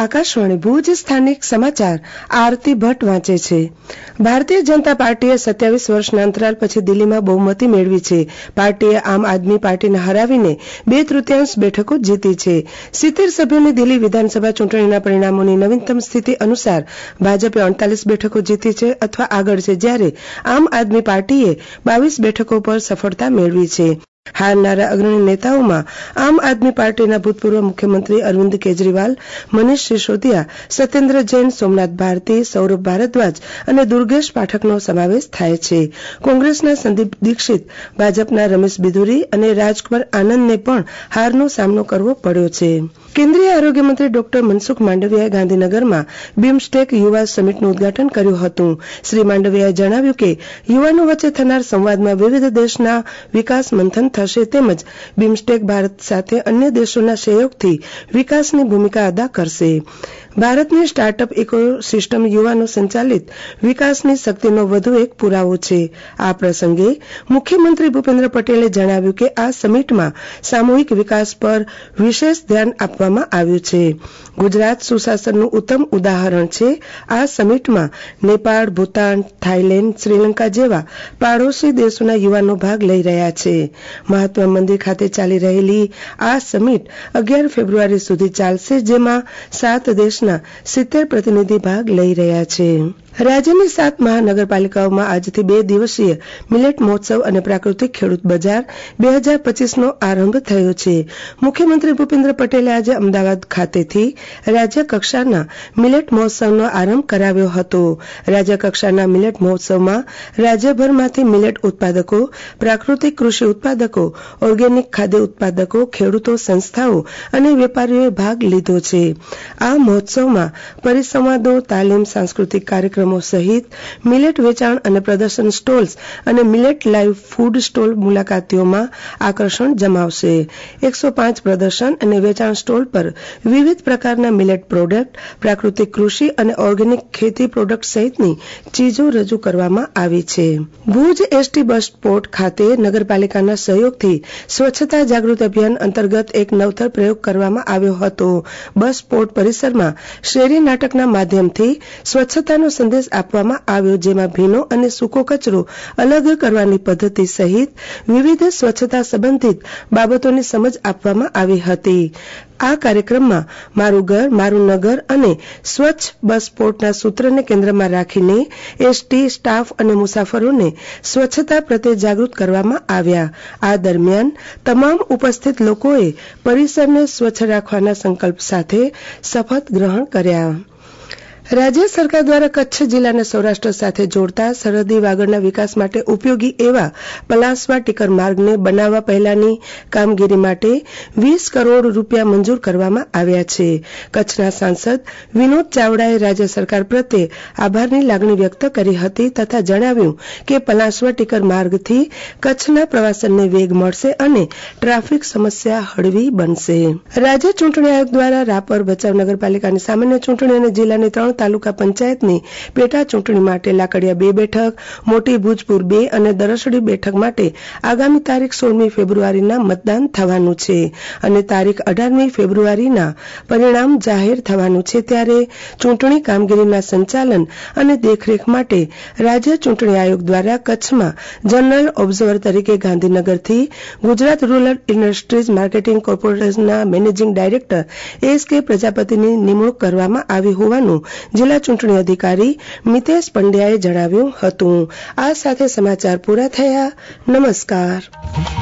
આકાશવાણી ભુજ સ્થાનિક સમાચાર આરતી ભટ્ટ વાંચે છે। ભારતીય જનતા પાર્ટીએ 27 વર્ષના અંતરાલ પછી દિલ્હીમાં બહુમતી મેળવી છે। પાર્ટીએ આમ આદમી પાર્ટીને હરાવીને 2/3 બેઠકો જીતી છે। 70 સભ્યોની દિલ્હી વિધાનસભા ચૂંટણીના પરિણામોની નવીનતમ સ્થિતિ અનુસાર ભાજપે 38 બેઠકો જીતી છે અથવા આગળ છે, જ્યારે આમ આદમી પાર્ટીએ 22 બેઠકો પર સફળતા મેળવી છે। હારનારા અગ્રણી નેતાઓમાં આમ આદમી પાર્ટીના ભૂતપૂર્વ મુખ્યમંત્રી અરવિંદ કેજરીવાલ, મનીષ સિસોદિયા, સત્યેન્દ્ર જૈન, સોમનાથ ભારતી, સૌરભ ભારદ્વાજ અને દુર્ગેશ પાઠકનો સમાવેશ થાય છે। કોંગ્રેસના સંદીપ દીક્ષિત, ભાજપના રમેશ બિધુરી અને રાજકુમાર આનંદને પણ હારનો સામનો કરવો પડ્યો છે। કેન્દ્રીય આરોગ્ય મંત્રી ડોક્ટર મનસુખ માંડવિયાએ ગાંધીનગરમાં બિમસ્ટેક યુવા સમિટનું ઉદઘાટન કર્યું હતું। શ્રી માંડવિયાએ જણાવ્યું કે યુવાનો વચ્ચે થનાર સંવાદમાં વિવિધ દેશના વિકાસ મંથન થશે, તેમજ બિમસ્ટેક ભારત સાથે અન્ય દેશોના સહયોગથી વિકાસની ભૂમિકા અદા કરશે। ભારતની સ્ટાર્ટઅપ ઇકોસિસ્ટમ યુવાનો સંચાલિત વિકાસની શક્તિનો વધુ એક પુરાવો છે। આ પ્રસંગે મુખ્યમંત્રી ભૂપેન્દ્ર પટેલે જણાવ્યું કે આ સમિટમાં સામૂહિક વિકાસ પર વિશેષ ધ્યાન આપવામાં આવ્યું છે। ગુજરાત સુશાસનનું ઉત્તમ ઉદાહરણ છે। આ સમિટમાં નેપાળ, ભૂતાન, થાઈલેન્ડ, શ્રીલંકા જેવા પાડોશી દેશોના યુવાનો ભાગ લઈ રહ્યા છે। મહાત્મા મંદિર ખાતે ચાલી રહેલી આ સમિટ 11 ફેબ્રુઆરી સુધી ચાલશે, જેમાં 7 દેશના 70 પ્રતિનિધિ ભાગ લઈ રહ્યા છે। રાજ્યની 7 મહાનગરપાલિકાઓમાં આજથી 2 દિવસીય મિલેટ મહોત્સવ અને પ્રાકૃતિક ખેડૂત બજાર 2025નો આરંભ થયો છે। મુખ્યમંત્રી ભૂપેન્દ્ર પટેલે આજે અમદાવાદ ખાતેથી રાજ્ય કક્ષાના મિલેટ મહોત્સવનો આરંભ કરાવ્યો હતો। રાજ્ય કક્ષાના મિલેટ મહોત્સવમાં રાજ્યભરમાંથી મિલેટ ઉત્પાદકો, પ્રાકૃતિક કૃષિ ઉત્પાદકો, ઓર્ગેનિક ખાદ્ય ઉત્પાદકો, ખેડૂતો, સંસ્થાઓ અને વેપારીઓએ ભાગ લીધો છે। આ મહોત્સવમાં પરિસંવાદો, તાલીમ, સાંસ્કૃતિક કાર્યક્રમો સહિત મિલેટ વેચાણ અને પ્રદર્શન સ્ટોલ્સ અને મિલેટ લાઈવ ફૂડ સ્ટોલ મુલાકાતીઓમાં આકર્ષણ જમાવશે। 105 પ્રદર્શન અને વેચાણ સ્ટોલ પર વિવિધ પ્રકારના મિલેટ પ્રોડક્ટ, પ્રાકૃતિક કૃષિ અને ઓર્ગેનિક ખેતી પ્રોડક્ટ સહિતની ચીજો રજૂ કરવામાં આવી છે। ભુજ એસટી બસ સ્પોટ ખાતે નગરપાલિકાના સહયોગથી સ્વચ્છતા જાગૃતિ અભિયાન અંતર્ગત એક નવતર પ્રયોગ કરવામાં આવ્યો હતો। બસ સ્પોટ પરિસરમાં શેરી નાટકના માધ્યમથી સ્વચ્છતાનો સંદેશ આપવામાં આવ્યો, જેમાં ભીનો અને સૂકો કચરો અલગ કરવાની પદ્ધતિ સહિત વિવિધ સ્વચ્છતા સંબંધિત બાબતોની સમજ આપવામાં આવી હતી। આ કાર્યક્રમમાં મારું ઘર મારું નગર અને સ્વચ્છ બસ સ્પોટના સૂત્રને કેન્દ્રમાં રાખીને એસટી સ્ટાફ અને મુસાફરોને સ્વચ્છતા પ્રત્યે જાગૃત કરવામાં આવ્યા। આ દરમિયાન તમામ ઉપસ્થિત લોકોએ પરિસરને સ્વચ્છ રાખવાના સંકલ્પ સાથે શપથ ગ્રહણ કર્યા। રાજ્ય સરકાર દ્વારા કચ્છ જિલ્લાને સૌરાષ્ટ્ર સાથે જોડતા સરહદી વાગડના વિકાસ માટે ઉપયોગી એવા પલાસવા ટીકર માર્ગને બનાવવા પહેલાની કામગીરી માટે 20 કરોડ રૂપિયા મંજૂર કરવામાં આવ્યા છે। કચ્છના સાંસદ વિનોદ ચાવડાએ રાજ્ય સરકાર પ્રત્યે આભારની લાગણી વ્યક્ત કરી હતી તથા જણાવ્યું કે પલાસવા ટીકર માર્ગથી કચ્છના પ્રવાસનને વેગ મળશે અને ટ્રાફિક સમસ્યા હળવી બનશે। રાજ્ય ચૂંટણી આયોગ દ્વારા રાપર, ભચાઉ નગરપાલિકાની સામાન્ય ચૂંટણી અને જિલ્લાની 3 તાલુકા પંચાયતની પેટા ચૂંટણી માટે લાકડીયા 2 બેઠક, મોટી ભુજપુર 2 અને દરસડી બેઠક માટે આગામી તારીખ 16મી ફેબ્રુઆરીના મતદાન થવાનું છે અને તારીખ 18મી ફેબ્રુઆરીના પરિણામ જાહેર થવાનું છે। ત્યારે ચૂંટણી કામગીરીના સંચાલન અને દેખરેખ માટે રાજ્ય ચૂંટણી આયોગ દ્વારા કચ્છમાં જનરલ ઓબ્ઝર્વર તરીકે ગાંધીનગરથી ગુજરાત રૂરલ ઇન્ડસ્ટ્રીઝ માર્કેટિંગ કોર્પોરેશનના મેનેજિંગ ડાયરેક્ટર એસ.કે. પ્રજાપતિની નિમણૂક કરવામાં આવી હોવાનું જિલ્લા ચૂંટણી અધિકારી મિતેશ પંડ્યાએ જણાવ્યું હતું। આ સાથે સમાચાર પૂરા થયા। નમસ્કાર।